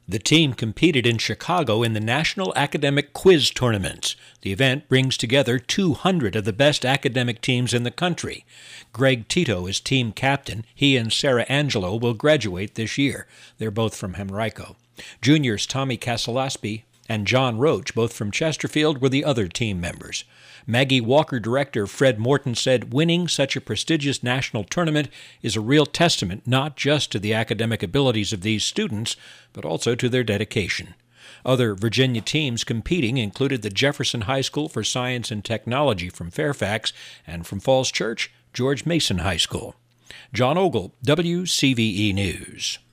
The team competed in Chicago in the National Academic Quiz Tournament. The event brings together 200 of the best academic teams in the country. Greg Tito is team captain. He and Sarah Angelo will graduate this year. They're both from Henrico. Juniors Tommy Casalaspi and John Roach, both from Chesterfield, were the other team members. Maggie Walker director Fred Morton said winning such a prestigious national tournament is a real testament not just to the academic abilities of these students, but also to their dedication. Other Virginia teams competing included the Jefferson High School for Science and Technology from Fairfax, and from Falls Church, George Mason High School. John Ogle, WCVE News.